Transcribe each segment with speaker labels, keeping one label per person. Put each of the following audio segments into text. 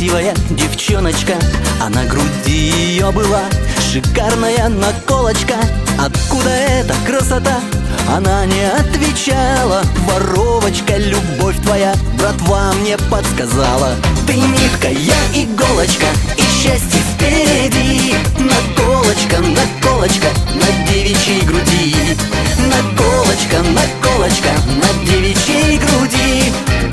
Speaker 1: красивая девчоночка, а на груди ее была шикарная наколочка. Откуда эта красота? Она не отвечала. Воровочка, любовь твоя, братва мне подсказала. Ты нитка, я иголочка, и счастье впереди. Наколочка, наколочка на девичьей груди. Наколочка, наколочка на девичьей груди.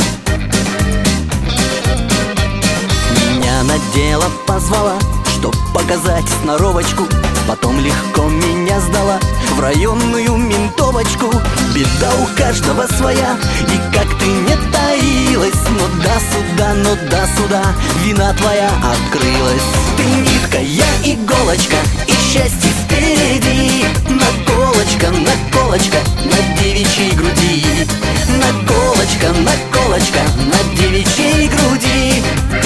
Speaker 1: Меня на дело позвала, чтоб показать сноровочку. Потом легко меня сдала в районную ментовочку. Беда у каждого своя, и как ты не таилась, но до суда, но до суда вина твоя открылась. Ты нитка, я иголочка, и счастье впереди. Наколочка, наколочка на девичьей груди. Наколочка, наколочка на девичьей груди.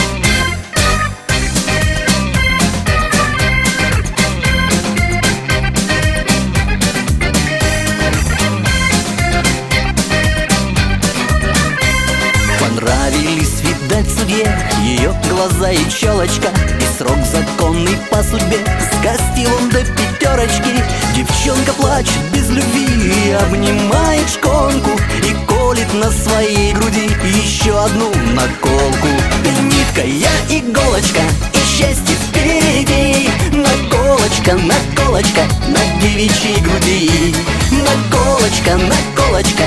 Speaker 1: Понравились, видать, судье ее глаза и челочка, и срок законный по судьбе скостил он до пятерочки. Девчонка плачет без любви, обнимает шконку и колет на своей груди еще одну наколку. Ты нитка, я иголочка, и счастье впереди. Наколочка, наколочка на девичьей груди. Наколочка, наколочка